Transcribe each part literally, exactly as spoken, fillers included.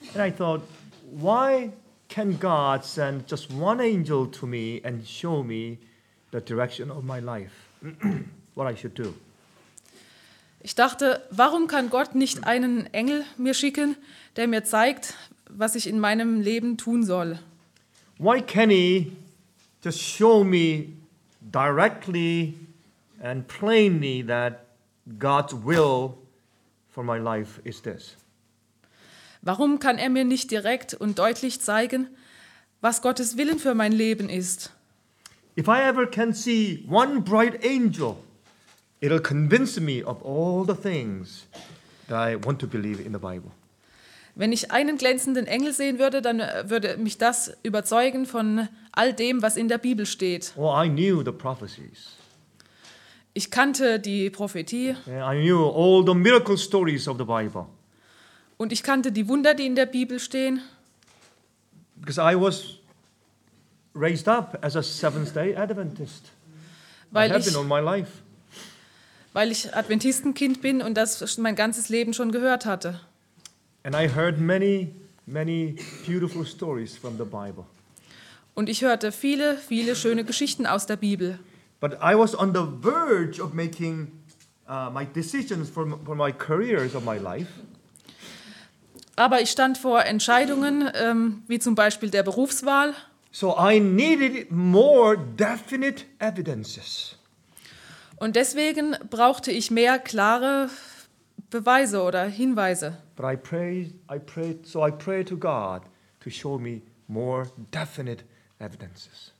And I thought, why can God send just one angel to me and show me the direction of my life, what I should do? Ich dachte, warum kann Gott nicht einen Engel mir schicken, der mir zeigt, was ich in meinem Leben tun soll? Why can't he just show me directly and plainly that God's will for my life is this? Warum kann er mir nicht direkt und deutlich zeigen, was Gottes Willen für mein Leben ist? If I ever can see one bright angel, it'll convince me of all the things that I want to believe in the Bible. Wenn ich einen glänzenden Engel sehen würde, dann würde mich das überzeugen von all dem, was in der Bibel steht. Oh, I knew the prophecies. Ich kannte die Prophetie Yeah, I knew all the miracle stories of the Bible. und ich kannte die Wunder, die in der Bibel stehen, Because I was raised up as a Seventh-day Adventist. I weil have ich, been all my life. weil ich Adventistenkind bin und das mein ganzes Leben schon gehört hatte. And I heard many, many beautiful stories from the Bible. Und ich hörte viele, viele schöne Geschichten aus der Bibel. But I was on the verge of making uh, my decisions for, for my careers of my life. Aber ich stand vor Entscheidungen, ähm, wie zum Beispiel der Berufswahl. So I needed more definite evidences. Und deswegen brauchte ich mehr klare Beweise oder Hinweise. But I prayed, I prayed, so I prayed to God to show me more definite evidences.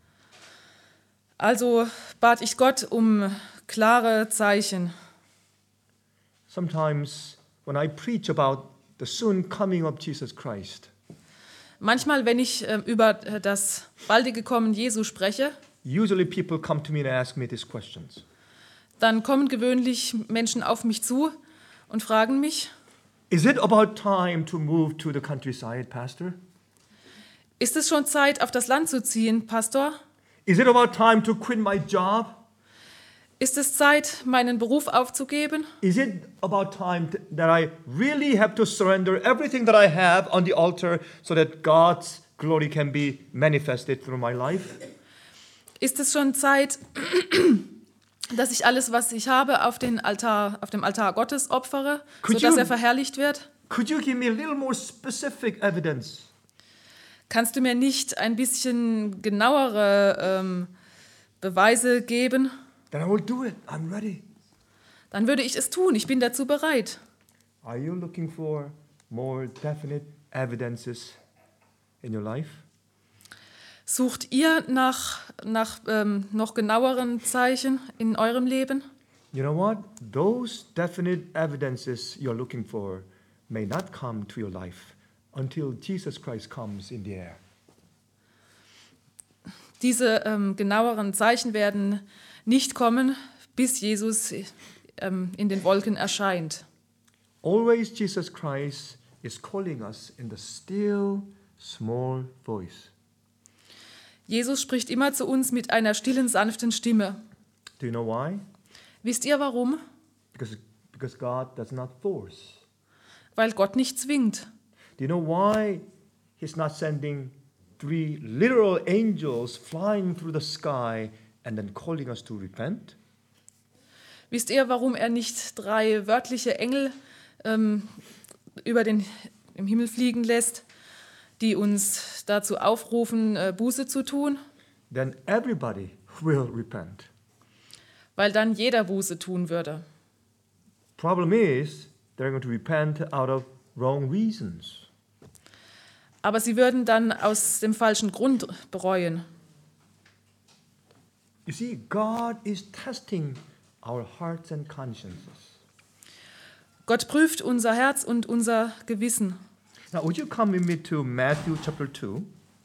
Also bat ich Gott um klare Zeichen. Sometimes when I preach about the soon coming of Jesus Christ, Manchmal, wenn ich äh, über das baldige Kommen Jesu spreche, usually people come to me and ask me these questions. dann kommen gewöhnlich Menschen auf mich zu und fragen mich, Is it about time to move to the countryside, Pastor? ist es schon Zeit, auf das Land zu ziehen, Pastor? Is it about time to quit my job? Ist es Zeit, meinen Beruf aufzugeben? Is it about time th- that I really have to surrender everything that I have on the altar so that God's glory can be manifested through my life? Ist es schon Zeit, dass ich alles, was ich habe, auf, den Altar, auf dem Altar Gottes opfere, Could sodass you- er verherrlicht wird? Could you give me a little more specific evidence? Kannst du mir nicht ein bisschen genauere ähm, Beweise geben? Then I will do it. I'm ready. Dann würde ich es tun. Ich bin dazu bereit. Are you looking for more definite evidences in your life? Sucht ihr nach, nach ähm, noch genaueren Zeichen in eurem Leben? You know what? Those definite evidences you're looking for may not come to your life until Jesus Christ comes in the air. Diese ähm, genaueren Zeichen werden nicht kommen, bis Jesus ähm, in den Wolken erscheint. Always Jesus Christ is calling us in the still, small voice. Jesus spricht immer zu uns mit einer stillen, sanften Stimme. Do you know why? Wisst ihr warum? Because, because God does not force. Weil Gott nicht zwingt. Do you know why He's not sending three literal angels flying through the sky and then calling us to repent? Wisst ihr, warum er nicht drei wörtliche Engel ähm, über den im Himmel fliegen lässt, die uns dazu aufrufen, äh, Buße zu tun? Then everybody will repent. Weil dann jeder Buße tun würde. Problem is, they're going to repent out of wrong reasons. Aber sie würden dann aus dem falschen Grund bereuen. You see, God is testing our hearts and consciences. Gott prüft unser Herz und unser Gewissen. Now, would you come with me to Matthew chapter two?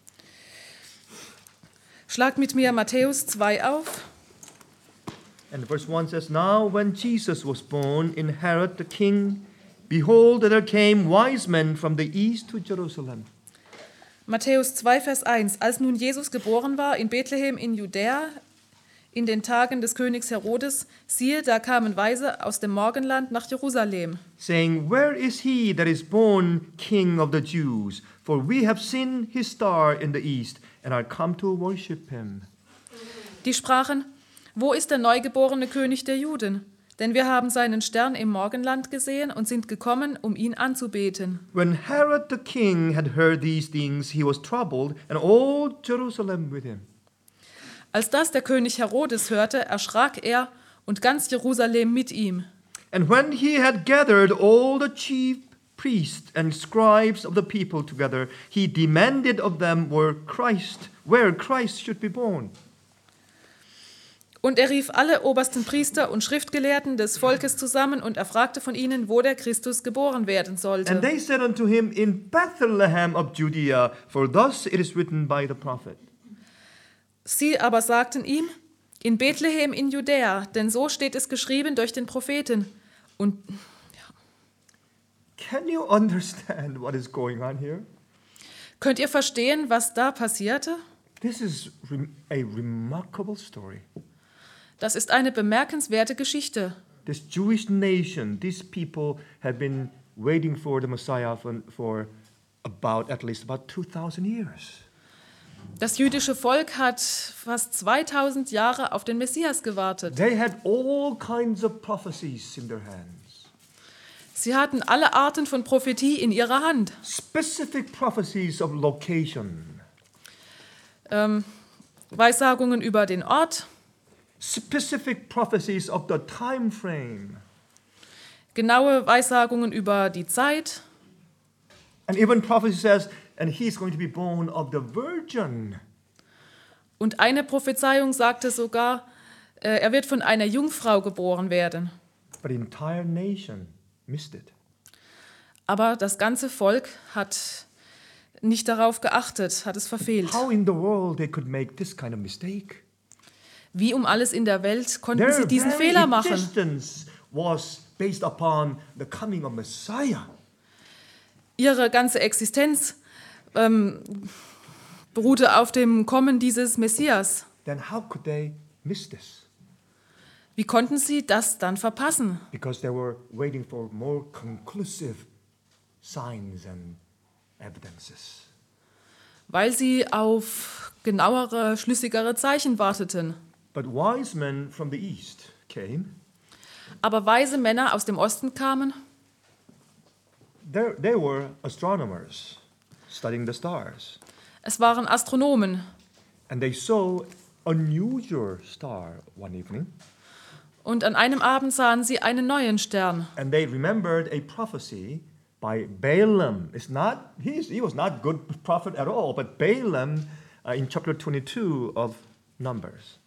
Schlag mit mir Matthäus zwei auf. And verse one says, Now when Jesus was born in Herod the king, behold, there came wise men from the east to Jerusalem. Matthäus zwei, Vers eins. Als nun Jesus geboren war in Bethlehem in Judäa, in den Tagen des Königs Herodes, siehe, da kamen Weise aus dem Morgenland nach Jerusalem, saying, Where is he that is born King of the Jews? For we have seen his star in the east, and are come to worship him. die sprachen, wo ist der neugeborene König der Juden? Denn wir haben seinen Stern im Morgenland gesehen und sind gekommen, um ihn anzubeten. When Herod the king had heard these things, he was troubled, and all Jerusalem with him. Als das der König Herodes hörte, erschrak er und ganz Jerusalem mit ihm. And when he had gathered all the chief priests and scribes of the people together, he demanded of them where Christ, where Christ should be born. Und er rief alle obersten Priester und Schriftgelehrten des Volkes zusammen und er fragte von ihnen, wo der Christus geboren werden And sollte. they said unto him, In Bethlehem of Judea, for thus it is written by the prophet. Sie aber sagten ihm, in Bethlehem in Judäa, denn so steht es geschrieben durch den Propheten. Und Can you understand what is going on here? könnt ihr verstehen, was da passierte? This is rem- a remarkable story. Das ist eine bemerkenswerte Geschichte. This Jewish nation, these people have been waiting for the Messiah for, for about at least about two thousand years. Das jüdische Volk hat fast zweitausend Jahre auf den Messias gewartet. They had all kinds of prophecies in their hands. Sie hatten alle Arten von Prophetie in ihrer Hand. Specific prophecies of location. Ähm, Weissagungen über den Ort, Specific prophecies of the time frame. genaue Weissagungen über die Zeit. And even prophecy says, and he's going to be born of the virgin. Und eine Prophezeiung sagte sogar, äh, er wird von einer Jungfrau geboren werden. But the entire nation missed it. Aber das ganze Volk hat nicht darauf geachtet, hat es verfehlt. How in the world they could make this kind of mistake? Wie um alles in der Welt konnten Their sie diesen very Fehler machen? existence was based upon the coming of Messiah. Ihre ganze Existenz ähm, beruhte auf dem Kommen dieses Messias. Then how could they miss this? Wie konnten sie das dann verpassen? Because they were waiting for more conclusive signs and evidences. Weil sie auf genauere, schlüssigere Zeichen warteten. But wise men from the east came. Aber weise Männer aus dem Osten kamen. They, they were astronomers studying the stars. Es waren Astronomen. And they saw a unusual star one evening. Und an einem Abend sahen sie einen neuen Stern. And they remembered a prophecy by Balaam. It's not, he's, he was not a good prophet at all, but Balaam uh, in chapter twenty-two of Numbers.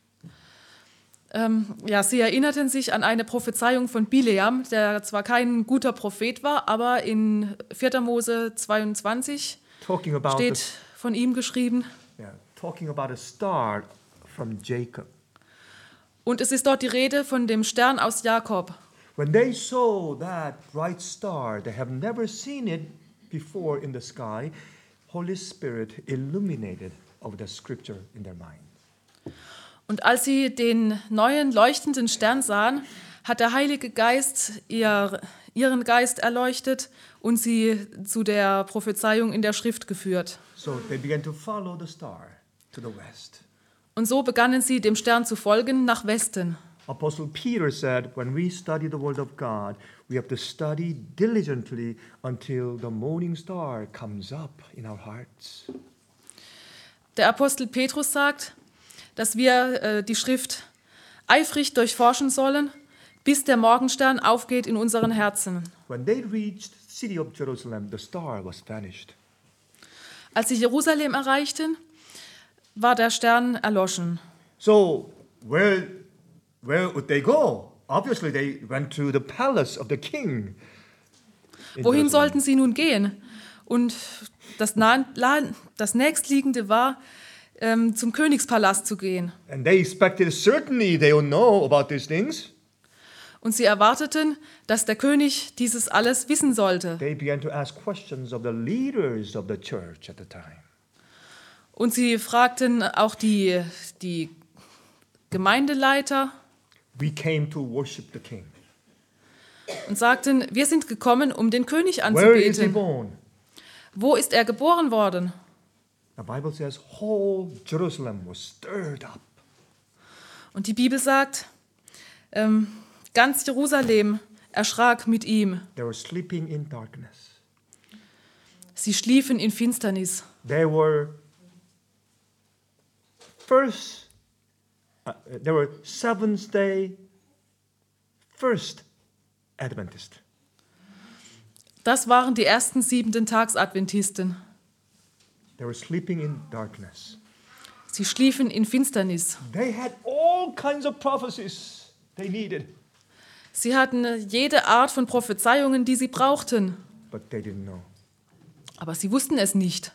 Ähm, ja, sie erinnerten sich an eine Prophezeiung von Bileam, der zwar kein guter Prophet war, aber in vierter Mose zweiundzwanzig Talking about, steht the, von ihm geschrieben. yeah, talking about a star from Jacob. Und es ist dort die Rede von dem Stern aus Jakob. When they saw that bright star, they have never seen it before in the sky, Holy Spirit illuminated of the scripture in their mind. Und als sie den neuen leuchtenden Stern sahen, hat der Heilige Geist ihr, ihren Geist erleuchtet und sie zu der Prophezeiung in der Schrift geführt. So they began to follow the star to the west. Und so begannen sie, dem Stern zu folgen, nach Westen. Apostle Peter said, when we study the word of God, we have to study diligently until the morning star comes up in our hearts. Der Apostel Petrus sagt, dass wir äh, die Schrift eifrig durchforschen sollen, bis der Morgenstern aufgeht in unseren Herzen. When they reached the city of Jerusalem, the star was vanished. Als sie Jerusalem erreichten, war der Stern erloschen. So where, where would they go? Obviously they went to the palace of the king. in Wohin Jerusalem. sollten sie nun gehen? Und das, nah, das nächstliegende war, ähm, zum Königspalast zu gehen. And they expected certainly they will know about these things. Und sie erwarteten, dass der König dieses alles wissen sollte. They began to ask questions of the leaders of the church at the time. Und sie fragten auch die, die Gemeindeleiter we came to worship the King. und sagten, wir sind gekommen, um den König Where is he anzubeten. born? Wo ist er geboren worden? The Bible says whole Jerusalem was stirred up. Und die Bibel sagt, ähm, ganz Jerusalem erschrak mit ihm. They were sleeping in darkness. Sie schliefen in Finsternis. They were first, uh, they were seventh day first Adventist. Das waren die ersten siebenten Tags-Adventisten. They were sleeping in darkness. Sie schliefen in Finsternis. They had all kinds of prophecies they needed, Sie hatten jede Art von Prophezeiungen, die sie brauchten. but they didn't know. Aber sie wussten es nicht.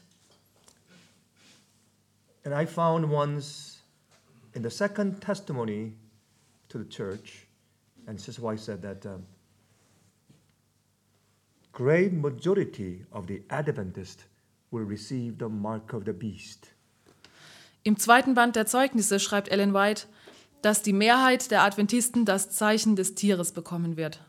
And I found once in the second testimony to the church, and Sister White said that um, great majority of the Adventists will receive the mark of the beast. Im zweiten Band der Zeugnisse schreibt Ellen White, dass die Mehrheit der Adventisten das Zeichen des Tieres bekommen wird.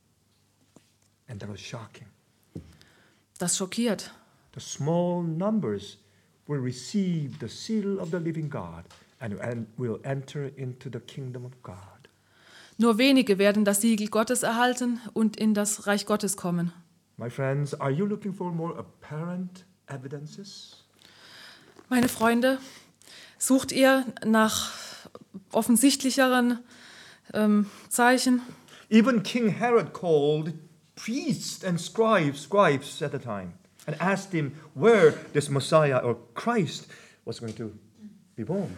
And that was shocking. Das schockiert. The small numbers will receive the seal of the living God and, and will enter into the kingdom of God. Nur wenige werden das Siegel Gottes erhalten und in das Reich Gottes kommen. My friends, are you looking for more apparent evidences? Meine Freunde, sucht ihr nach offensichtlicheren ähm, Zeichen? Even King Herod called priests and scribes, scribes at the time and asked him where this Messiah or Christ was going to be born.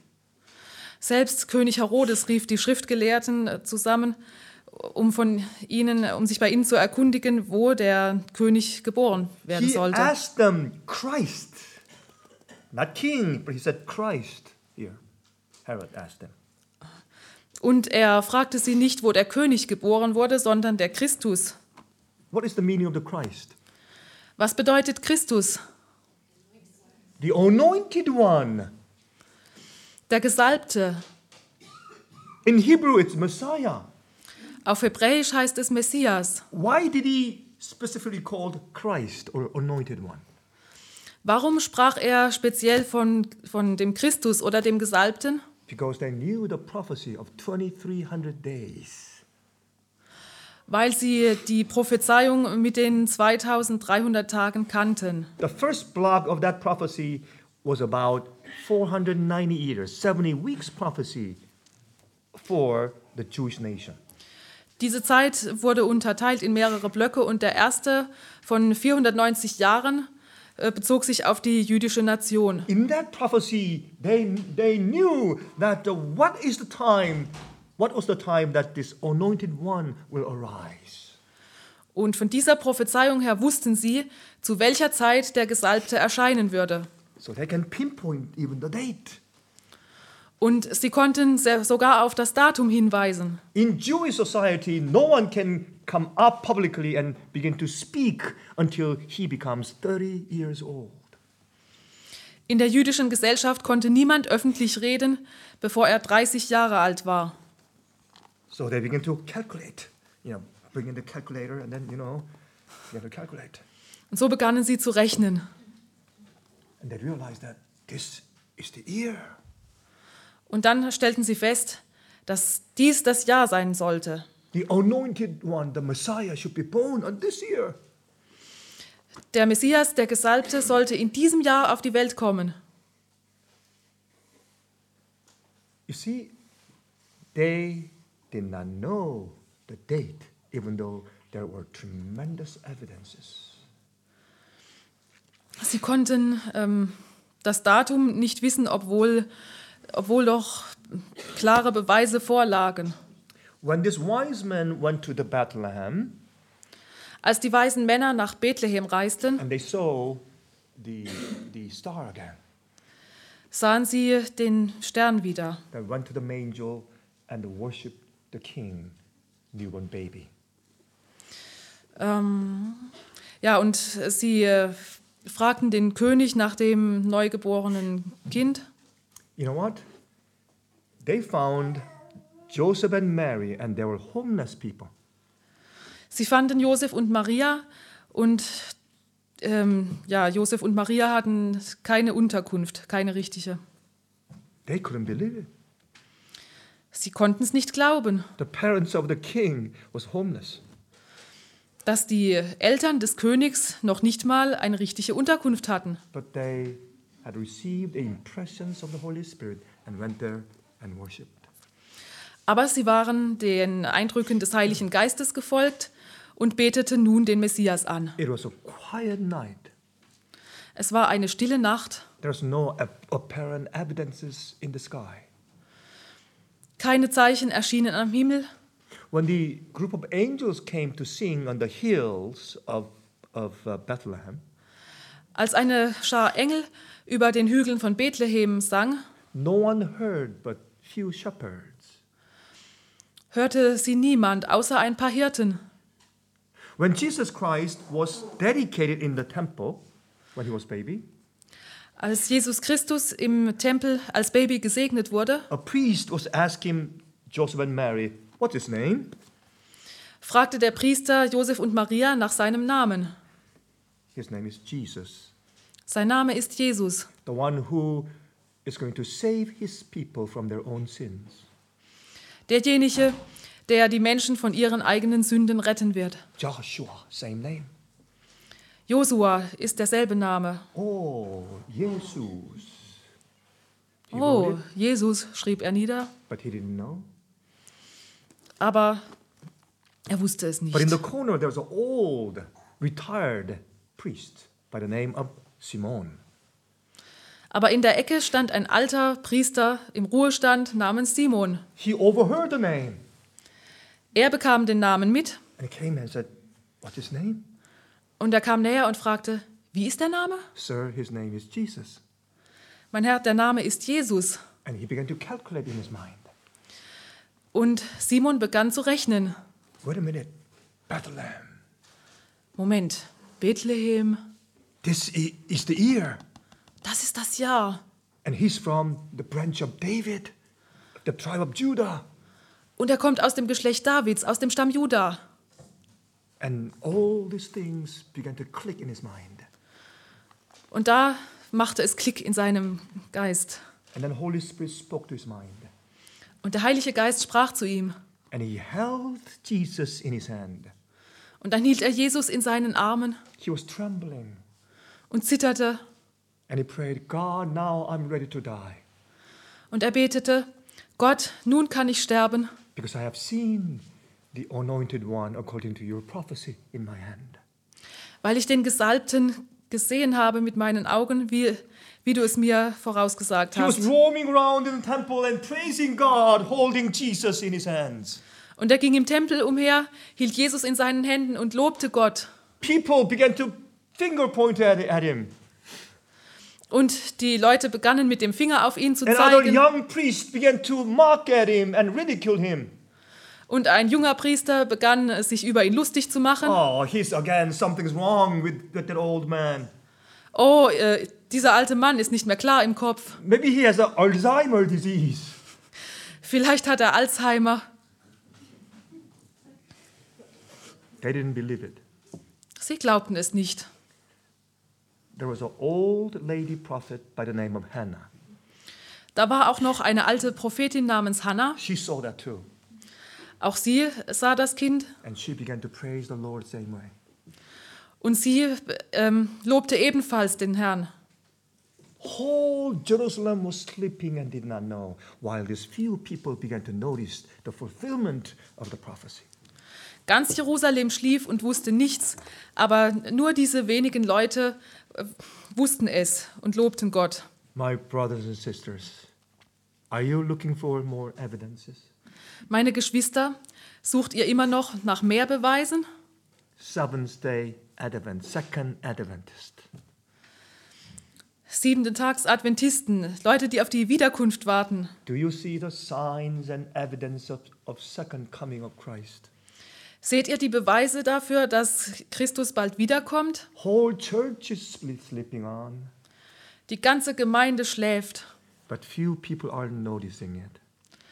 Selbst König Herodes rief die Schriftgelehrten äh, zusammen, um von ihnen, um sich bei ihnen zu erkundigen, wo der König geboren werden He sollte. asked them, Christ, not king, but he said Christ here. Herod asked them. Und er fragte sie nicht, wo der König geboren wurde, sondern der Christus. What is the meaning of the Christ? Was bedeutet Christus? The anointed one. Der Gesalbte. In Hebrew, it's Messiah. Auf Hebräisch heißt es Messias. Why did he specifically called Christ or anointed one? Warum sprach er speziell von, von dem Christus oder dem Gesalbten? Because they knew the prophecy of twenty-three hundred days. Weil sie die Prophezeiung mit den zweitausenddreihundert Tagen kannten. The first block of that prophecy was about four hundred ninety years, seventy weeks prophecy for the Jewish nation. Diese Zeit wurde unterteilt in mehrere Blöcke und der erste von vierhundertneunzig Jahren äh, bezog sich auf die jüdische Nation. In that prophecy, they, they knew that the, what is the time, what was the time that this anointed one will arise. Und von dieser Prophezeiung her wussten sie, zu welcher Zeit der Gesalbte erscheinen würde. So they can pinpoint even the date. Und sie konnten se- sogar auf das Datum hinweisen. In Jewish society, no one can come up publicly and begin to speak until he becomes thirty years old. In der jüdischen Gesellschaft konnte niemand öffentlich reden, bevor er dreißig Jahre alt war. So they begin to calculate, you know, bring in the calculator and then, you know, you have to calculate. Und so begannen sie zu rechnen. And they realize that this is the year. Und dann stellten sie fest, dass dies das Jahr sein sollte. The anointed one, the Messiah, should be born on this year. Der Messias, der Gesalbte, sollte in diesem Jahr auf die Welt kommen. You see, they did not know the date, even though there were tremendous evidences. Sie konnten ähm, das Datum nicht wissen, obwohl, obwohl doch klare Beweise vorlagen. When these wise men went to the Bethlehem Als die weisen Männer nach Bethlehem reisten, and they saw the, the star again, sahen sie den Stern wieder. they went to the manger and worshiped the king, newborn baby. Ähm, ja, und sie äh, fragten den König nach dem neugeborenen Kind. You know what? they found Joseph and Mary, and they were homeless people. Sie fanden Josef und Maria und ähm, ja, Josef und Maria hatten keine Unterkunft, keine richtige. They couldn't believe it. Sie konnten es nicht glauben, The parents of the king was homeless. dass die Eltern des Königs noch nicht mal eine richtige Unterkunft hatten. But they had received the impressions of the Holy Spirit and went there and worshipped. Aber sie waren den Eindrücken des Heiligen Geistes gefolgt und beteten nun den Messias an. It was a quiet night. Es war eine stille Nacht, There's no ap- apparent evidences in the sky. keine Zeichen erschienen am Himmel. When the group of angels came to sing on the hills of, of uh, Bethlehem, Als eine Schar Engel über den Hügeln von Bethlehem sang, no one heard but few shepherds. hörte sie niemand außer ein paar Hirten. When Jesus Christ was dedicated in the temple, when he was baby, Als Jesus Christus im Tempel als Baby gesegnet wurde, a priest was asking Joseph and Mary, what's his name? fragte der Priester Josef und Maria nach seinem Namen. His name is Jesus, Sein Name ist Jesus, the one who is going to save his people from their own sins. derjenige, der die Menschen von ihren eigenen Sünden retten wird. Joshua, same name. Josua ist derselbe Name. Oh, Jesus. He wrote Oh, it, Jesus, schrieb er nieder, but he didn't know. aber er wusste es But in nicht. the corner there was an old, retired priest by the name of Simon. Aber in der Ecke stand ein alter Priester im Ruhestand namens Simon. He overheard the name Er bekam den Namen mit and he came and said, what's his name? und er kam näher und fragte, wie ist der Name? Sir, his name is Jesus. Mein Herr, der Name ist Jesus. And he began to calculate in his mind. Und Simon begann zu rechnen. Wait a minute, Bethlehem. Moment, Bethlehem, This i- is the year. das ist das Jahr. And he's from the branch of David, the tribe of Judah. Und er kommt aus dem Geschlecht Davids, aus dem Stamm Juda. And all these things began to click in his mind. Und da machte es Klick in seinem Geist. And then Holy Spirit spoke to his mind. Und der Heilige Geist sprach zu ihm. And he held Jesus in his hand. Und dann hielt er Jesus in seinen Armen He was trembling. und zitterte. And he prayed, God, now I'm ready to die. Und er betete, Gott, nun kann ich sterben, Because I have seen the anointed one according to your prophecy in my hand. weil ich den Gesalbten gesehen habe mit meinen Augen, wie, wie du es mir vorausgesagt He was hast. roaming around in the temple and praising God, holding Jesus in his hands. Und er ging im Tempel umher, hielt Jesus in seinen Händen und lobte Gott. People began to finger point at, at him. Und die Leute begannen mit dem Finger auf ihn zu And other zeigen. young priests began to mock at him and ridicule him. Und ein junger Priester begann, sich über ihn lustig zu machen. Oh, he's again, something's wrong with, with that old man. Oh, äh, dieser alte Mann ist nicht mehr klar im Kopf. Maybe he has a Alzheimer disease. Vielleicht hat er Alzheimer. They didn't believe it. Sie glaubten es nicht. There was an old lady prophet by the name of Hannah. Da war auch noch eine alte Prophetin namens Hannah. She saw that too. Auch sie sah das Kind And she began to praise the Lord same way. und sie ähm, lobte ebenfalls den Herrn. Whole Jerusalem was sleeping and did not know, while these few people began to notice the fulfillment of the prophecy. Ganz Jerusalem schlief und wusste nichts, aber nur diese wenigen Leute äh, wussten es und lobten Gott. My brothers and sisters, are you looking for more evidences? Meine Geschwister, sucht ihr immer noch nach mehr Beweisen? Seventh day Advent, second Adventist. Siebenten Tags Adventisten, Leute, die auf die Wiederkunft warten. Do you see the signs and evidence of, of second coming of Christ? Seht ihr die Beweise dafür, dass Christus bald wiederkommt? Whole church is split, sleeping on, Die ganze Gemeinde schläft, but few people are noticing it.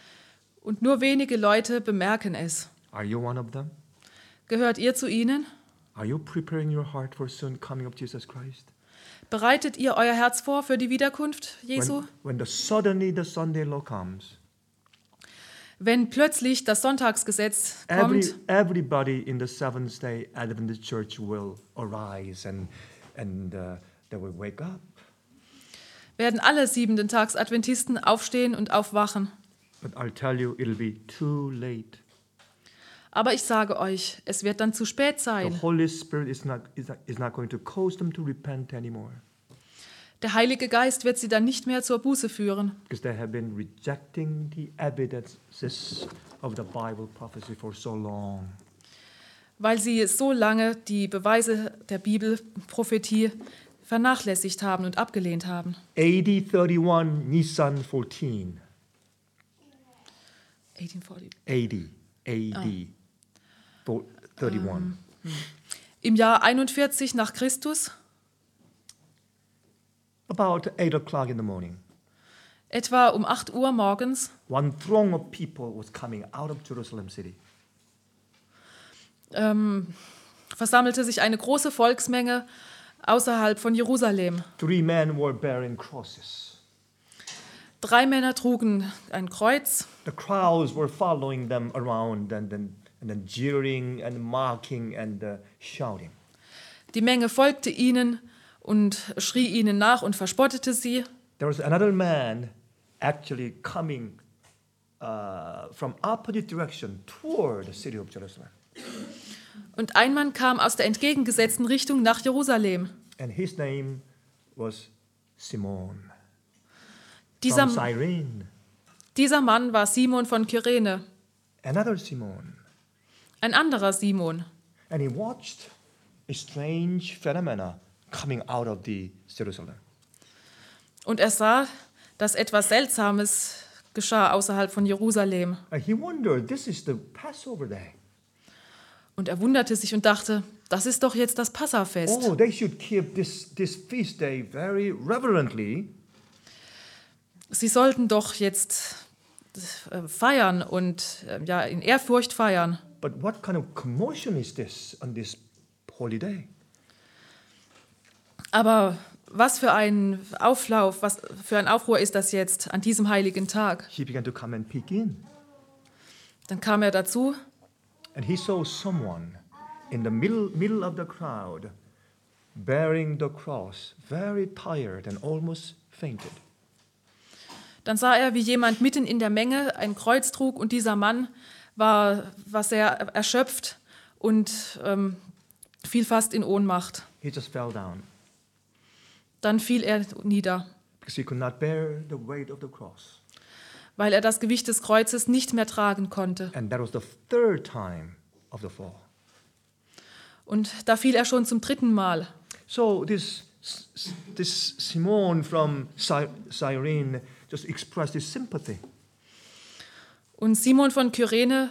und nur wenige Leute bemerken es. Are you one of them? Gehört ihr zu ihnen? Are you preparing your heart for soon coming of Jesus Christ? Bereitet ihr euer Herz vor für die Wiederkunft Jesu? When, when the suddenly the Sunday law comes, Wenn plötzlich das Sonntagsgesetz every, kommt, everybody in the Seventh-day Adventist Church will arise and, and uh, they will wake up. werden alle siebenten Tags Adventisten aufstehen und aufwachen. But I'll tell you, it'll be too late. Aber ich sage euch, es wird dann zu spät The sein. Holy Spirit is not, is not, is not going to cause them to repent anymore Der Heilige Geist wird sie dann nicht mehr zur Buße führen, because they have been rejecting the evidences of the Bible prophecy for so long. weil sie so lange die Beweise der Bibelprophetie vernachlässigt haben und abgelehnt haben. A D thirty-one, Nisan fourteen. achtzehnhundertvierzig. A D, A D, thirty-one. Im Jahr einundvierzig nach Christus, About eight o'clock in the morning, etwa um acht Uhr morgens, one throng of people was coming out of Jerusalem city. ähm, versammelte sich eine große Volksmenge außerhalb von Jerusalem. Three men were bearing crosses. Drei Männer trugen ein Kreuz. The crowds were following them around and then, and then jeering and mocking and uh, shouting. Die Menge folgte ihnen und schrie ihnen nach und verspottete sie. There was another man actually coming uh, from opposite direction toward the city of Jerusalem. Und ein Mann kam aus der entgegengesetzten Richtung nach Jerusalem. And his name was Simon Dieser, from Cyrene. dieser Mann war Simon von Kyrene, Another Simon. ein anderer Simon. And he watched a strange phenomena coming out of the Jerusalem. Und er sah, dass etwas Seltsames geschah außerhalb von Jerusalem. And he wondered, this is the Passover day. Und er wunderte sich und dachte, das ist doch jetzt das Passafest. Oh, they should keep this, this feast day very reverently. Sie sollten doch jetzt äh, feiern und äh, ja, in Ehrfurcht feiern. But what kind of commotion is this on this holy day? Aber was für ein Auflauf, was für ein Aufruhr ist das jetzt an diesem heiligen Tag? He began to come and peek in. Dann kam er dazu And he saw someone in the middle, middle of the crowd bearing the cross, very tired and almost fainted. Dann sah er, wie jemand mitten in der Menge ein Kreuz trug und dieser Mann war, war sehr erschöpft und ähm, fiel fast in Ohnmacht. He just fell down Dann fiel er nieder, because he could not bear the weight of the cross. weil er das Gewicht des Kreuzes nicht mehr tragen konnte. And that was the third time of the fall. Und da fiel er schon zum dritten Mal. So this, this Simon from Cy- Cyrene just expressed his sympathy. Und Simon von Kyrene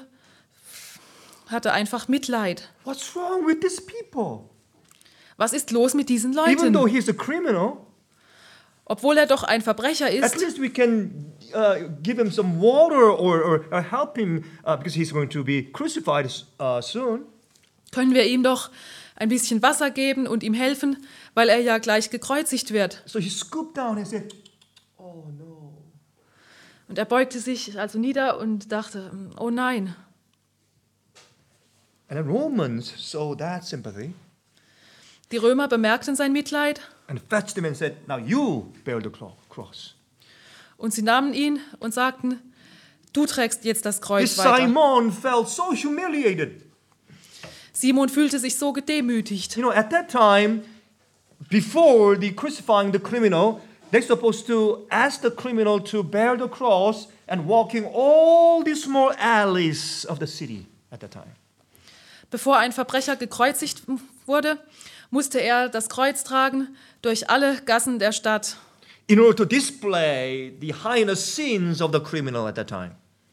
hatte einfach Mitleid. What's wrong with these people? Was ist los mit diesen Even though Leuten? he's a criminal, Obwohl er doch ein Verbrecher at ist, least we can uh, give him some water or, or, or help him uh, because he's going to be crucified uh, soon. können wir ihm doch ein bisschen Wasser geben und ihm helfen, weil er ja gleich gekreuzigt wird. So he scooped down and said, oh no. Und er beugte sich also nieder und dachte, oh nein. And the Romans saw that sympathy Die Römer bemerkten sein Mitleid and fetched him and said, now you bear the cro- cross. und sie nahmen ihn und sagten, du trägst jetzt das This Kreuz weiter. Simon felt so humiliated. Simon fühlte sich so gedemütigt. You know, at that time, before the crucifying the criminal, they're supposed to ask the criminal to bear the cross and walking all the small alleys of the city at that time. Bevor ein Verbrecher gekreuzigt wurde, musste er das Kreuz tragen durch alle Gassen der Stadt, In order to display the heinous sins of the criminal at that time.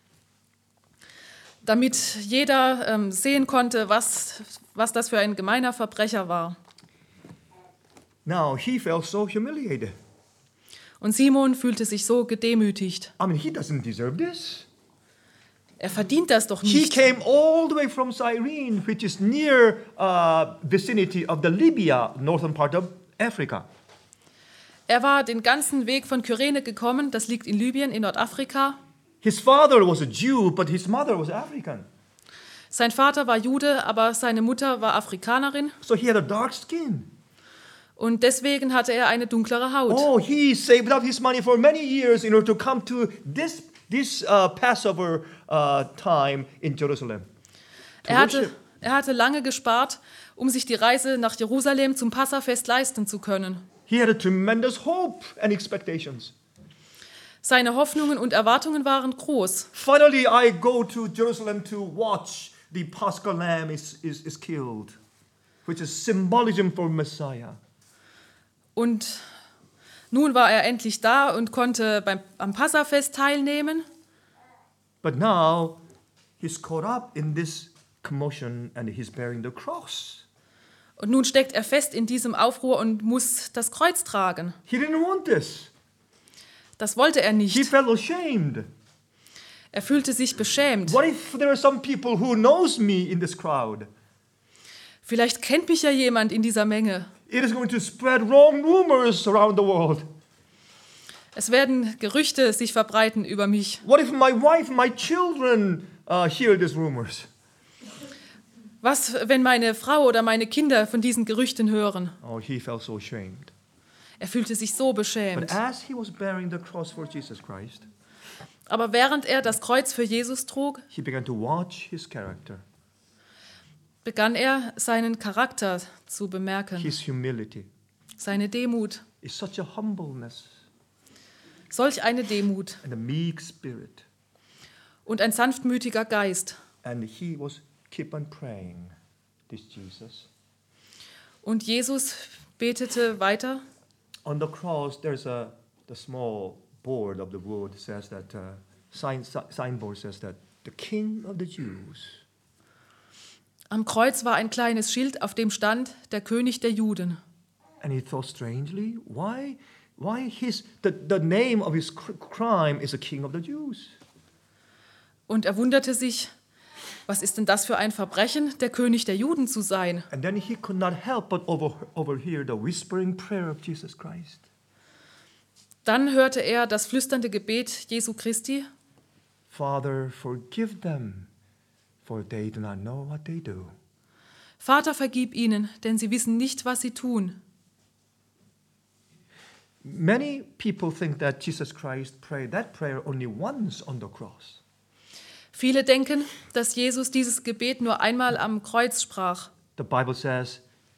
damit jeder ähm, sehen konnte, was, was das für ein gemeiner Verbrecher war. Now, he felt so humiliated. Und Simon fühlte sich so gedemütigt. I mean, he doesn't deserve this. er verdient das doch He nicht. came all the way from Cyrene, which is near uh, vicinity of the Libya, northern part of Africa. Er war den ganzen Weg von Kyrene gekommen, das liegt in Libyen, in Nordafrika. His father was a Jew, but his mother was African. Sein Vater war Jude, aber seine Mutter war Afrikanerin So he had a dark skin. und deswegen hatte er eine dunklere Haut. Oh, he saved up his money for many years in order to come to this, this uh, Passover uh, time in Jerusalem. to Er hatte, worship. er hatte lange gespart, um sich die Reise nach Jerusalem zum Passafest leisten zu können. He had a tremendous hope and expectations. Seine Hoffnungen und Erwartungen waren groß. Finally, I go to Jerusalem to watch the Paschal lamb is, is, is killed, which is symbolism for Messiah. Und nun war er endlich da und konnte beim, am Passafest teilnehmen. But now, he's caught up in this commotion and he's bearing the cross. Und nun steckt er fest in diesem Aufruhr und muss das Kreuz tragen. He didn't want this. Das wollte er He nicht. felt ashamed. Er fühlte sich beschämt. What if there are some people who knows me in this crowd? Vielleicht kennt mich ja jemand in dieser Menge. It is going to spread wrong rumors around the world. Es werden Gerüchte sich verbreiten über mich. What if my wife, my children uh, hear these rumors? Was, wenn meine Frau oder meine Kinder von diesen Gerüchten hören? Oh, he felt so ashamed. Er fühlte sich so But beschämt. as he was bearing the cross for Jesus Christ, Aber während er das Kreuz für Jesus trug, he began to watch his character, begann er seinen Charakter zu bemerken. his humility. Seine Demut. It's such a humbleness Solch eine Demut and a meek spirit. und ein sanftmütiger Geist. And he was keep on praying, this Jesus. Und Jesus betete weiter. On the cross, there's a the small board of the wood says that uh, sign si- signboard says that the King of the Jews. Am Kreuz war ein kleines Schild, auf dem stand der König der Juden. And he thought strangely, why, why his the, the name of his cr- crime is a King of the Jews? Und er wunderte sich, was ist denn das für ein Verbrechen, der König der Juden zu sein? And then he could not help but over, overhear the whispering prayer of Jesus Christ. Dann hörte er das flüsternde Gebet Jesu Christi. Father, forgive them, for they do not know what they do. Vater, vergib ihnen, denn sie wissen nicht, was sie tun. Many people think that Jesus Christ prayed that prayer only once on the cross. Viele denken, dass Jesus dieses Gebet nur einmal am Kreuz sprach. The Bible says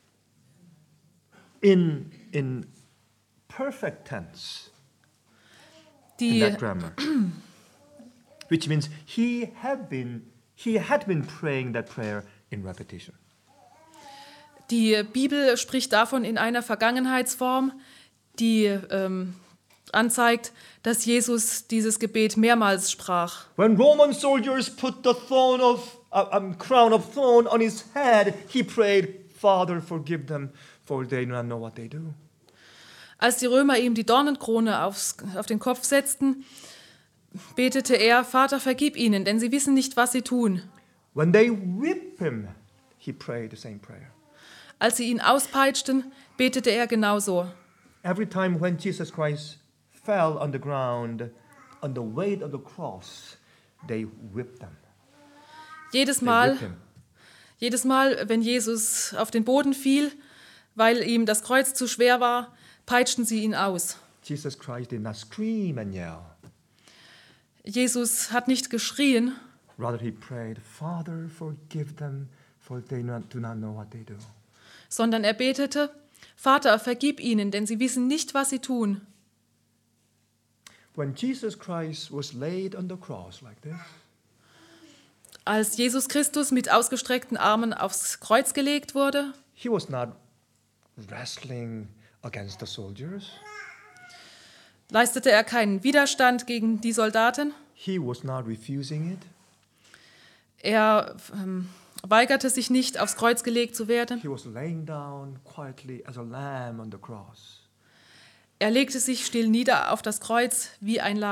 in, in perfect tense in Die, that grammar, which means he had been, he had been praying that prayer in repetition. die Bibel spricht davon in einer Vergangenheitsform, die ähm, anzeigt, dass Jesus dieses Gebet mehrmals sprach. When Roman soldiers put the thorn of, uh, um, crown of thorn on his head, he prayed, Father, forgive them, for they do not know what they do. Als die Römer ihm die Dornenkrone aufs, auf den Kopf setzten, betete er, Vater, vergib ihnen, denn sie wissen nicht, was sie tun. When they whipped him, he prayed the same prayer. Als sie ihn auspeitschten, betete er genauso. Every time when Jesus Christ fell on the ground, on the weight of the cross, they whipped them. Jedes They Mal, whipped him. jedes Mal, wenn Jesus auf den Boden fiel, weil ihm das Kreuz zu schwer war, peitschten sie ihn aus. Jesus Christ did not scream and yell. Jesus hat nicht geschrien, Rather, he prayed, Father, forgive them, for they not, do not know what they do. sondern er betete, Vater, vergib ihnen, denn sie wissen nicht, was sie tun. When Jesus Christ was laid on the cross like this, Als Jesus Christus mit ausgestreckten Armen aufs Kreuz gelegt wurde, he was not wrestling against the soldiers. leistete er keinen Widerstand gegen die Soldaten. He was not refusing it. Er ähm, weigerte sich nicht, aufs Kreuz gelegt zu werden. He was laying down quietly as a lamb on the cross. Er legte sich still nieder auf das Kreuz wie ein Lamm.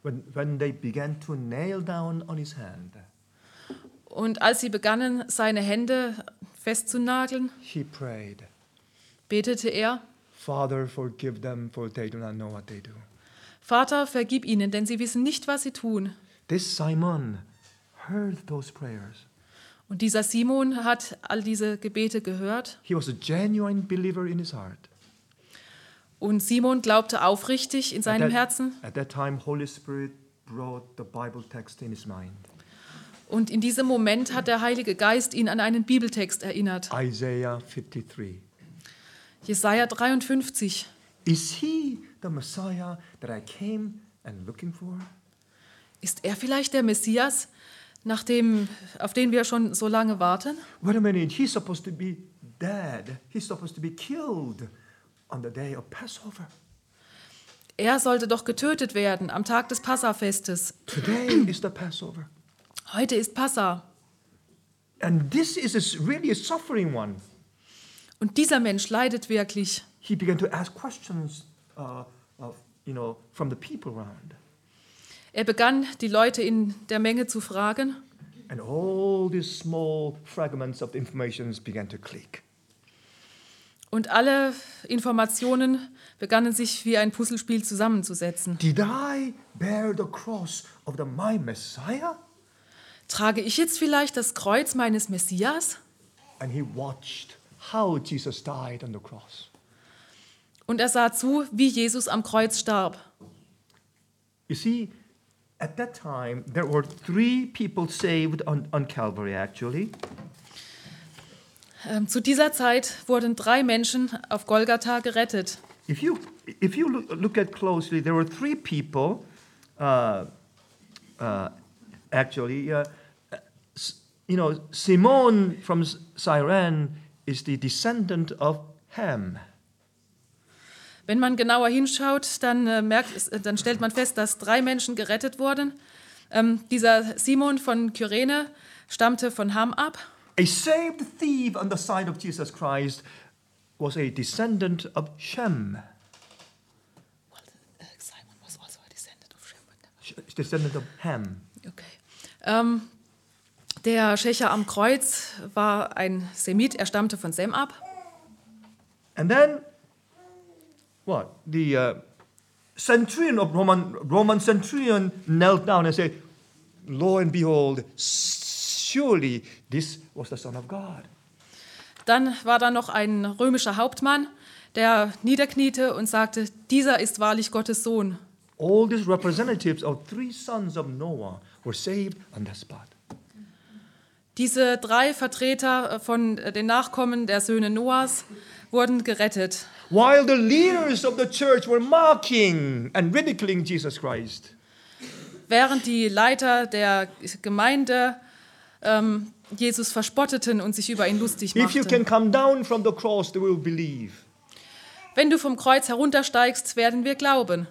when, when they began to nail down on his hand, Und als sie begannen, seine Hände festzunageln, he prayed, betete er, Father, forgive them, for they do not know what they do. Vater, vergib ihnen, denn sie wissen nicht, was sie tun. This Simon heard those prayers. Und dieser Simon hat all diese Gebete gehört. He was a genuine believer in his heart. Und Simon glaubte aufrichtig in seinem at that, Herzen. At that time, Holy Spirit brought the Bible text in his mind. Und in diesem Moment hat der Heilige Geist ihn an einen Bibeltext erinnert. Isaiah fifty-three. Jesaja dreiundfünfzig. Is he the Messiah that I came and looking for? Ist er vielleicht der Messias, nach dem, auf den wir schon so lange warten? Wait a minute, he's supposed to be dead. He's supposed to be killed on the day of Passover. Er sollte doch getötet werden am Tag des Passafestes. Today is the Passover. Heute ist Passa. And this is a, really a suffering one. Und dieser Mensch leidet wirklich. He began to ask questions uh, of, you know, from the people around. Er begann, die Leute in der Menge zu fragen. And all these small fragments of information began to click. Und alle Informationen begannen sich wie ein Puzzlespiel zusammenzusetzen. Did I bear the cross of the my Messiah? Trage ich jetzt vielleicht das Kreuz meines Messias? And he watched how Jesus died on the cross. Und er sah zu, wie Jesus am Kreuz starb. You see, at that time there were three people saved on, on Calvary actually. Ähm, zu dieser Zeit wurden drei Menschen auf Golgatha gerettet. If you if you look, look at closely, there were three people. Uh, uh, actually, uh, you know, Simon from Cyrene is the descendant of Ham. Wenn man genauer hinschaut, dann, äh, merkt, dann stellt man fest, dass drei Menschen gerettet wurden. Ähm, dieser Simon von Kyrene stammte von Ham ab. A saved thief on the side of Jesus Christ was a descendant of Shem. Simon was also a descendant of Shem. Descendant of Ham. Okay. Ähm, der Schächer am Kreuz war ein Semit, er stammte von Sem ab. And then, what? The uh, centurion of Roman Roman centurion knelt down and said, "Lo and behold, surely this was the Son of God." Dann war da noch ein römischer Hauptmann, der niederkniete und sagte, dieser ist wahrlich Gottes Sohn. All these representatives of three sons of Noah were saved on that spot. Diese drei Vertreter von den Nachkommen der Söhne Noahs wurden gerettet. While the leaders of the church were mocking and ridiculing Jesus Christ. Während die Leiter der Gemeinde ähm, Jesus verspotteten und sich über ihn lustig If you can machten. come down from the cross, they will believe. Wenn du vom Kreuz heruntersteigst, werden wir glauben.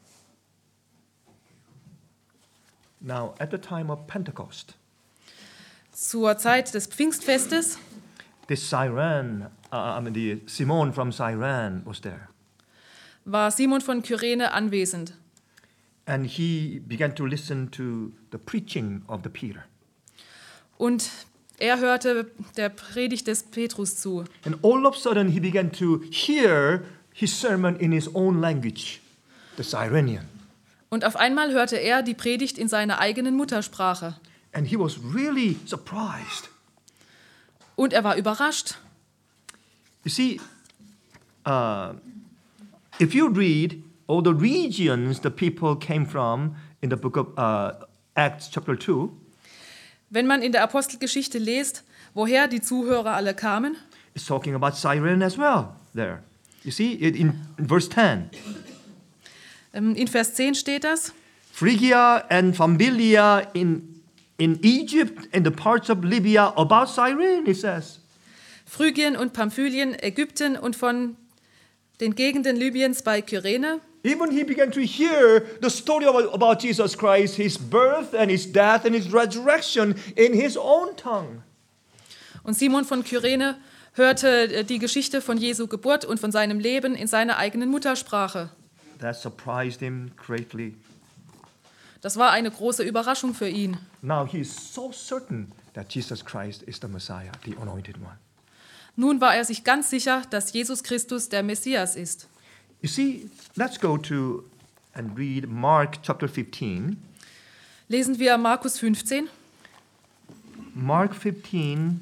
Now, at the time of Pentecost, Zur Zeit des Pfingstfestes this Cyrene, uh, I mean the Simon from Cyrene was there. war Simon von Kyrene anwesend. And he began to listen to the preaching of the Peter. Und er hörte der Predigt des Petrus zu. And all of a sudden he began to hear his sermon in his own language, the Cyrenian. Und auf einmal hörte er die Predigt in seiner eigenen Muttersprache. And he was really surprised. Und er war überrascht. You see, uh, if you read all the regions the people came from in the book of uh, Acts chapter two, Wenn man in der Apostelgeschichte liest, woher die Zuhörer alle kamen, it's talking about Cyrene as well there. You see, it in, in verse ten. ähm, in Vers zehn steht das, Phrygia and Pamphylia in, in Egypt and the parts of Libya about Cyrene, it says. Phrygien und Pamphylien, Ägypten und von den Gegenden Libyens bei Kyrene. Even he began to hear the story about, about Jesus Christ, his birth and his death and his resurrection in his own tongue. Und Simon von Kyrene hörte die Geschichte von Jesu Geburt und von seinem Leben in seiner eigenen Muttersprache. That surprised him greatly. Das war eine große Überraschung für ihn. Now he is so certain that Jesus Christ is the Messiah, the anointed one. Nun war er sich ganz sicher, dass Jesus Christus der Messias ist. You see, let's go to and read Mark chapter fifteen. Lesen wir Markus fünfzehn. Mark fifteen.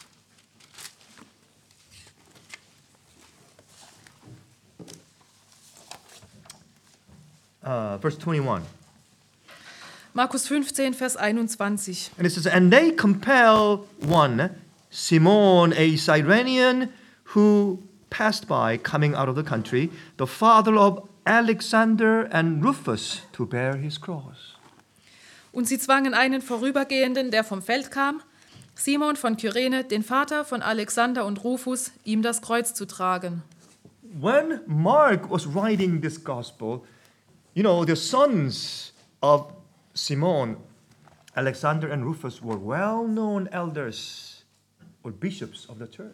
Uh, verse twenty-one. Markus fünfzehn, Vers einundzwanzig. And it says, and they compel one, Simon, a Cyrenian, who passed by, coming out of the country, the father of Alexander and Rufus, to bear his cross. Und sie zwangen einen Vorübergehenden, der vom Feld kam, Simon von Kyrene, den Vater von Alexander und Rufus, ihm das Kreuz zu tragen. When Mark was writing this gospel, you know, the sons of Simon, Alexander and Rufus were well-known elders or bishops of the church.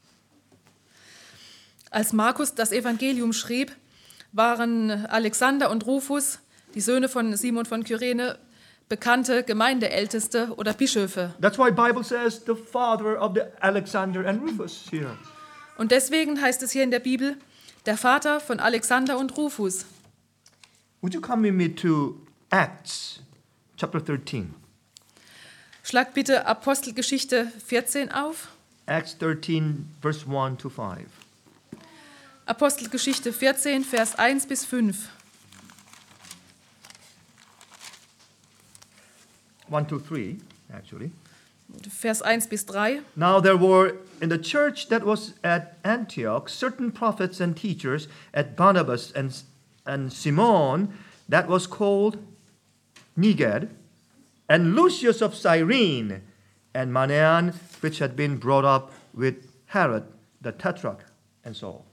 Als Markus das Evangelium schrieb, waren Alexander und Rufus, die Söhne von Simon von Kyrene, bekannte Gemeindeälteste oder Bischöfe. That's why Bible says the father of the Alexander and Rufus here. Und deswegen heißt es hier in der Bibel, der Vater von Alexander und Rufus. Would you come with me to Acts chapter thirteen? Schlagt bitte Apostelgeschichte vierzehn auf. Acts thirteen, verse one to five. Apostelgeschichte vierzehn, Vers eins bis fünf. one to three, actually. Vers eins bis drei. Now there were in the church that was at Antioch certain prophets and teachers, at Barnabas and, and Simon, that was called Niger, and Lucius of Cyrene, and Manaen, which had been brought up with Herod the Tetrarch, and so on.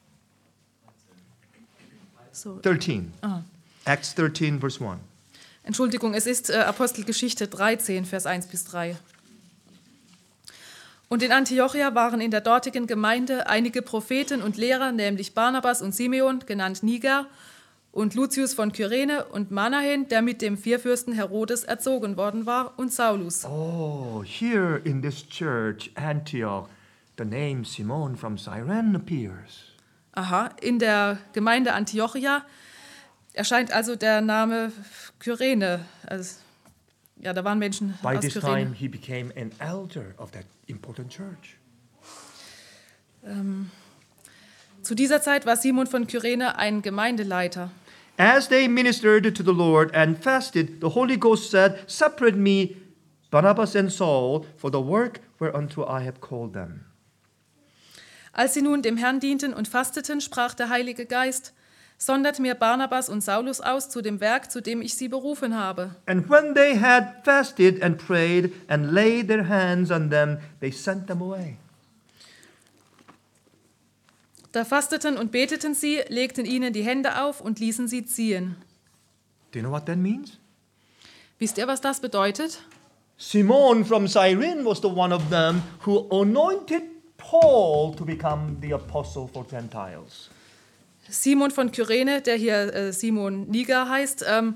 So. thirteen. Ah. Acts thirteen, verse one. Entschuldigung, es ist äh, Apostelgeschichte dreizehn, Vers eins bis drei. Und in Antiochia waren in der dortigen Gemeinde einige Propheten und Lehrer, nämlich Barnabas und Simeon, genannt Niger, und Lucius von Kyrene und Manaen, der mit dem Vierfürsten Herodes erzogen worden war, und Saulus. Oh, here in this church, Antioch, the name Simon from Cyrene appears. Aha, in der Gemeinde Antiochia erscheint also der Name Kyrene. Also, ja, da waren Menschen By aus this Kyrene. time, he became an elder of that important church. Ähm, zu dieser Zeit war Simon von Kyrene ein Gemeindeleiter. As they ministered to the Lord and fasted, the Holy Ghost said, separate me, Barnabas and Saul, for the work whereunto I have called them. Als sie nun dem Herrn dienten und fasteten, sprach der Heilige Geist, sondert mir Barnabas und Saulus aus zu dem Werk, zu dem ich sie berufen habe. And when they had fasted and prayed and laid their hands on them, they sent them away. Da fasteten und beteten sie, legten ihnen die Hände auf und ließen sie ziehen. Do you know what that means? Wisst ihr, was das bedeutet? Simon from Cyrene was the one of them who anointed Paul to become the apostle for Gentiles. Simon von Kyrene, der hier äh, Simon Niger heißt, ähm,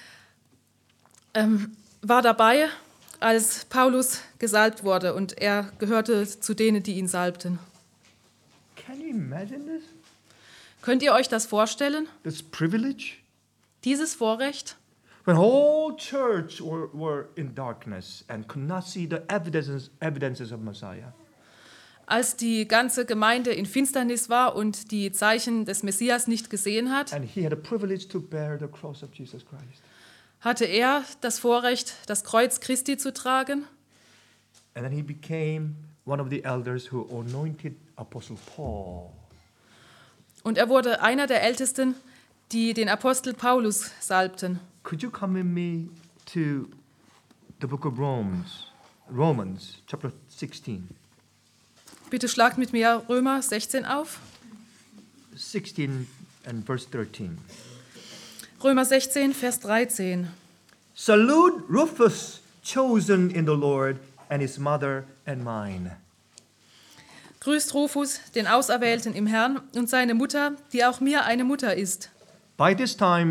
ähm, war dabei, als Paulus gesalbt wurde, und er gehörte zu denen, die ihn salbten. Can you imagine this? Könnt ihr euch das vorstellen? This privilege? Dieses Vorrecht? When whole church were, were in darkness and could not see the evidences, evidences of Messiah. Als die ganze Gemeinde in Finsternis war und die Zeichen des Messias nicht gesehen hat, And he had a privilege to bear the cross of Jesus Christ. hatte er das Vorrecht, das Kreuz Christi zu tragen. And then he became one of the elders who anointed Apostle Paul. Und er wurde einer der Ältesten, die den Apostel Paulus salbten. Could you come with me to the book of Romans, Romans chapter sixteen. Bitte schlagt mit mir Römer sechzehn auf. sixteen and verse thirteen. Römer sechzehn, Vers dreizehn. Salute Rufus, chosen in the Lord, and his mother and mine. Grüßt Rufus, den Auserwählten im Herrn, und seine Mutter, die auch mir eine Mutter ist. By this time,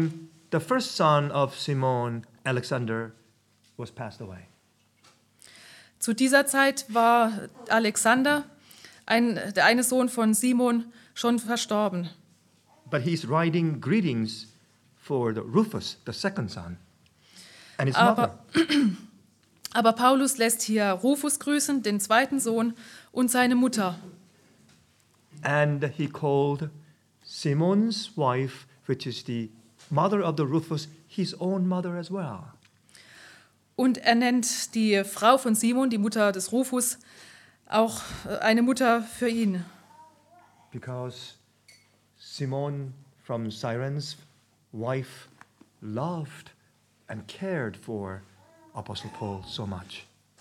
the first son of Simon, Alexander, was passed away. Zu dieser Zeit war Alexander, ein, der eine Sohn von Simon, schon verstorben. But he's writing greetings for the Rufus, the second son, and his Aber, mother. aber Paulus lässt hier Rufus grüßen, den zweiten Sohn, und seine Mutter. And he called Simon's wife, which is the mother of the Rufus, his own mother as well. Und er nennt die Frau von Simon, die Mutter des Rufus, auch eine Mutter für ihn. Because Simon from Cyrene's wife loved and cared for Apostle Paul so much.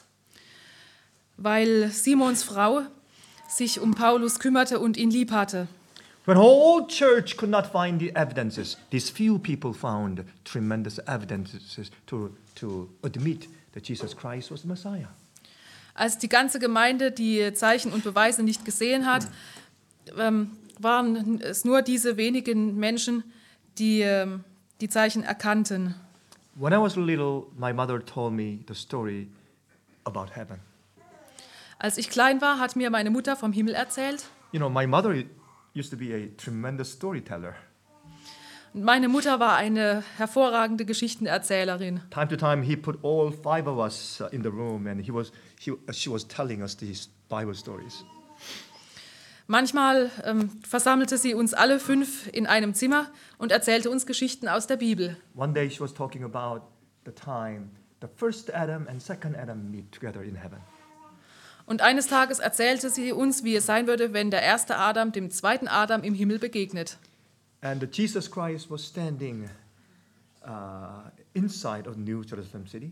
Weil Simons Frau sich um Paulus kümmerte und ihn lieb hatte. When whole church could not find the evidences, these few people found tremendous evidences to, to admit that Jesus Christ was the Messiah. Als die ganze Gemeinde die Zeichen und Beweise nicht gesehen hat, ähm, waren es nur diese wenigen Menschen, die ähm, die Zeichen erkannten. When I was little, my mother told me the story about heaven. Als ich klein war, hat mir meine Mutter vom Himmel erzählt. You know, my mother used to be a tremendous storyteller. Und meine Mutter war eine hervorragende Geschichtenerzählerin. Time to time, he put all five of us uh, in the room, and he was, he, she was telling us these Bible stories. Manchmal ähm, versammelte sie uns alle fünf in einem Zimmer und erzählte uns Geschichten aus der Bibel. One day, she was talking about the time the first Adam and second Adam meet together in heaven. Und eines Tages erzählte sie uns, wie es sein würde, wenn der erste Adam dem zweiten Adam im Himmel begegnet. And uh, Jesus Christ was standing uh, inside of New Jerusalem City.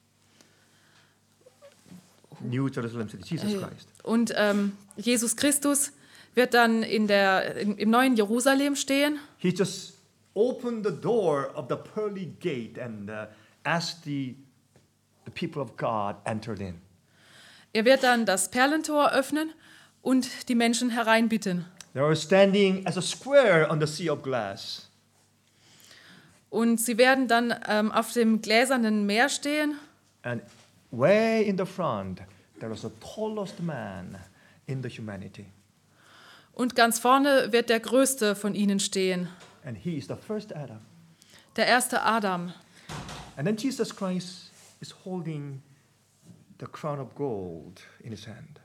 New Jerusalem City, Jesus Christ. Und ähm, Jesus Christus wird dann in der, in, im neuen Jerusalem stehen. He just opened the door of the pearly gate and uh, asked the, the people of God entered in. Er wird dann das Perlentor öffnen und die Menschen hereinbitten. They were standing as a square on the sea of glass. Und sie werden dann ähm, auf dem gläsernen Meer stehen. And way in the front, there was the tallest man in the humanity. Und ganz vorne wird der Größte von ihnen stehen, And he is the first Adam. der erste Adam. And then Jesus Christ is holding the crown of gold in his hand.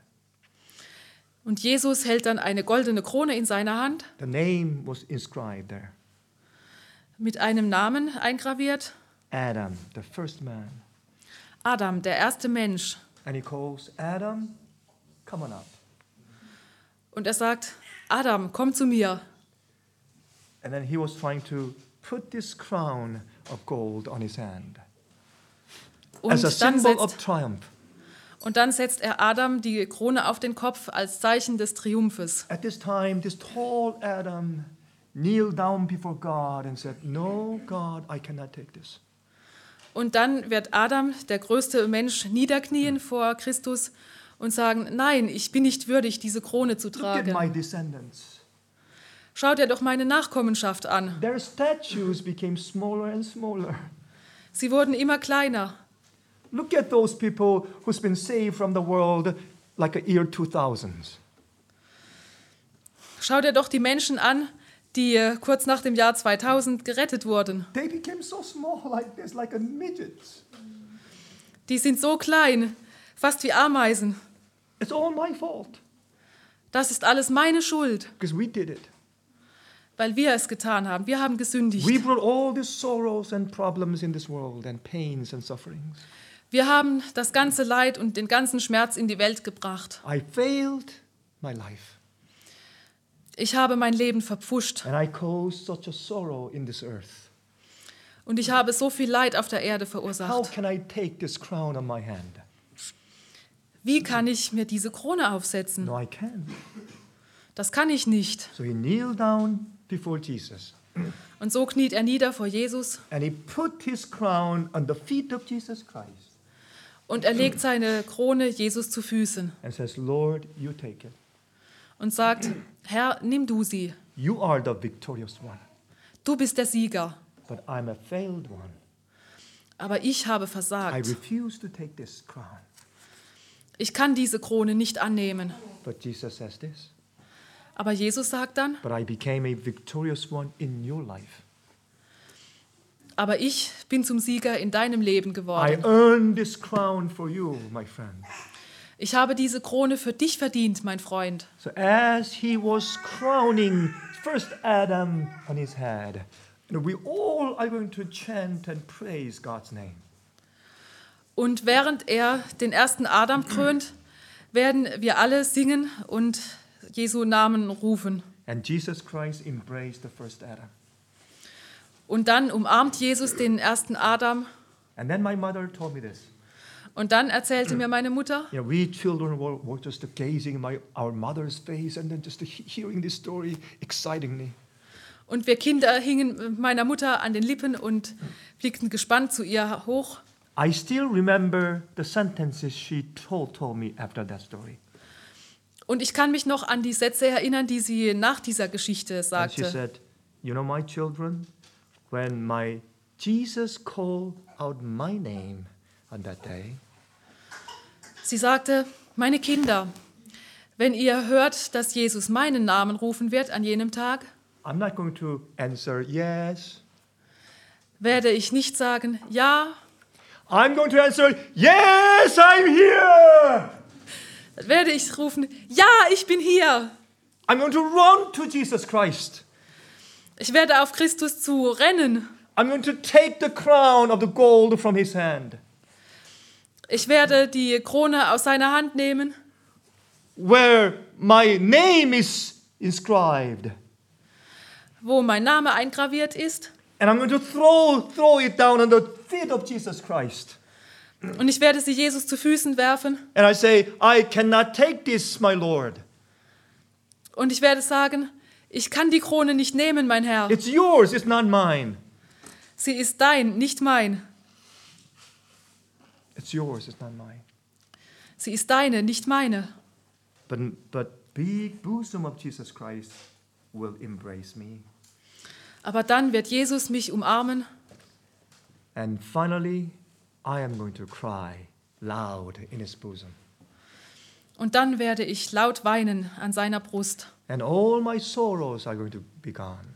Und Jesus hält dann eine goldene Krone in seiner Hand, The name was inscribed there. mit einem Namen eingraviert. Adam, the first man. Adam, der erste Mensch. And he calls Adam, come on up. Und er sagt, Adam, komm zu mir. And then he was trying to put this crown of gold on his hand Und as a dann, symbol of setzt, triumph. und dann setzt er Adam die Krone auf den Kopf als Zeichen des Triumphes. At this time, this tall Adam kneeled down before God and said, "No, God, I cannot take this." Und dann wird Adam, der größte Mensch, niederknien vor Christus und sagen, nein, ich bin nicht würdig, diese Krone zu Look at my tragen. descendants. Schau dir doch meine Nachkommenschaft an. Their statues became smaller and smaller. Sie wurden immer kleiner. Look at those people who's been saved from the world like a year two thousand. Schau dir doch die Menschen an, die äh, kurz nach dem Jahr zweitausend gerettet wurden. They became so small like this, like a midget. Die sind so klein, fast wie Ameisen. It's all my fault Das ist alles meine Schuld, because we did it. weil wir es getan haben. Wir haben gesündigt. We brought all these sorrows and problems in this world and pains and sufferings. Wir haben das ganze Leid und den ganzen Schmerz in die Welt gebracht. I failed my life. Ich habe mein Leben verpfuscht And I caused such a sorrow in this earth. und ich habe so viel Leid auf der Erde How verursacht. can I take this crown on my hand? Wie kann ich mir diese Krone aufsetzen? No, I can't. Das kann ich nicht. So he kneeled down before Jesus. Und so kniet er nieder vor Jesus And he put his crown on the feet of Jesus Christ und er legt seine Krone Jesus zu Füßen and says, Lord, you take it. und sagt, Herr, nimm du sie. You are the victorious one. Du bist der Sieger. but I'm a failed one. Aber ich habe I versagt. refuse to take this crown. Ich kann diese Krone nicht annehmen. But Jesus says this, Aber Jesus sagt dann, but I became a victorious one in your life. aber ich bin zum Sieger in deinem Leben I geworden. earned this crown for you, my friend. Ich habe diese Krone für dich verdient, mein Freund. So as he was crowning first Adam on his head, and we all are going to chant and praise God's name. Und während er den ersten Adam krönt, werden wir alle singen und Jesu Namen rufen. And Jesus Christ embraced the first Adam. Und dann umarmt Jesus den ersten Adam. And then my mother told me this. Und dann erzählte mir meine Mutter, You know, we children were, were just gazing in my, our mother's face and then just he- hearing this story excitingly. und wir Kinder hingen meiner Mutter an den Lippen und blickten gespannt zu ihr hoch. I still remember the sentences she told, told me after that story. Und ich kann mich noch an die Sätze erinnern, die sie nach dieser Geschichte And she sagte. said, you know, my children, when my Jesus called out my name on that day, Sie sagte, meine Kinder, wenn ihr hört, dass Jesus meinen Namen rufen wird an jenem Tag, I'm not going to answer yes. werde ich nicht sagen, ja, I'm going to answer yes, I'm here. werde ich rufen, ja, ich bin hier. I'm going to run to Jesus Christ. Ich werde auf Christus zu rennen. I'm going to take the crown of the gold from his hand. Ich werde die Krone aus seiner Hand nehmen, where my name is inscribed. wo mein Name eingraviert ist. And I'm going to throw, throw it down on the feet of Jesus Christ. Und ich werde sie Jesus zu Füßen werfen. And I say, I cannot take this, my Lord. Und ich werde sagen, ich kann die Krone nicht nehmen, mein Herr. It's yours, it's not mine. Sie ist dein, nicht mein. It's yours, it's not mine. Sie ist deine, nicht meine. But, but big bosom of Jesus Christ will embrace me. Aber dann wird Jesus mich umarmen. And finally, I am going to cry loud in his bosom. Und dann werde ich laut weinen an seiner Brust. And all my sorrows are going to be gone.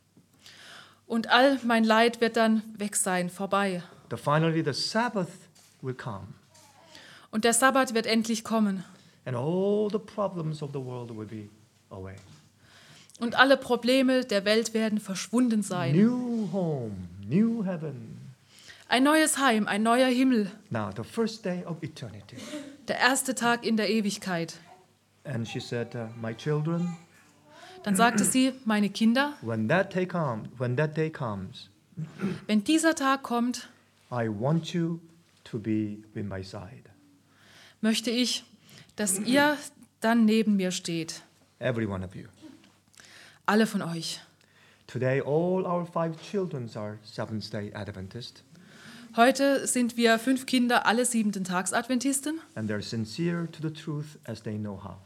Und all mein Leid wird dann weg sein, vorbei. The, finally, the Sabbath will come. Und der Sabbat wird endlich kommen. And all the problems of the world will be away. Und alle Probleme der Welt werden verschwunden sein. New home, new heaven. Ein neues Heim, ein neuer Himmel. Now, the first day of eternity. Der erste Tag in der Ewigkeit. And she said, uh, my children, Dann sagte sie, meine Kinder, when that day comes, when that day comes, wenn dieser Tag kommt, I want you to be with my side. möchte ich, dass ihr dann neben mir steht. Every one of you. Alle von euch. Today, all our five children are Seventh-day Adventists, Heute sind wir fünf Kinder, alle siebenten Tags-Adventisten. and they're sincere to the truth as they know how.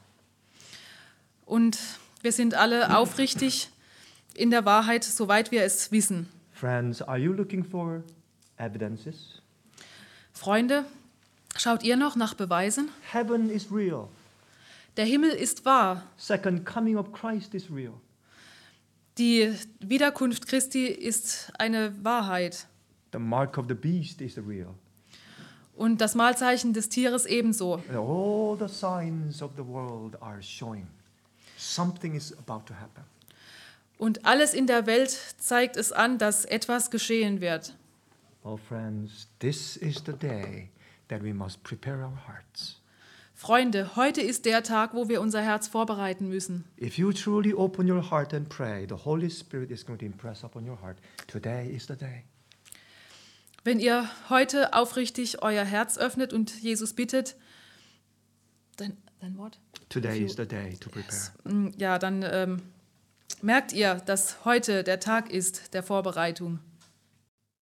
Und wir sind alle aufrichtig in der Wahrheit, soweit wir es wissen. Friends, are you looking for evidences? Freunde, schaut ihr noch nach Beweisen? Heaven is real. Der Himmel ist wahr. Second coming of Christ is real. Die Wiederkunft Christi ist eine Wahrheit. The mark of the beast is real. Und das Mahlzeichen des Tieres ebenso. And all the signs of the world are showing something is about to happen. Und alles in der Welt zeigt es an, dass etwas geschehen wird. Oh, friends, this is the day that we must prepare our hearts. Freunde, heute ist der Tag, wo wir unser Herz vorbereiten müssen. If you truly open your heart and pray, the Holy Spirit is going to impress upon your heart. Today is the day. Wenn ihr heute aufrichtig euer Herz öffnet und Jesus bittet, dann, dann what? Today If you- is the day to prepare. Mm, Ja, dann ähm, merkt ihr, dass heute der Tag ist der Vorbereitung.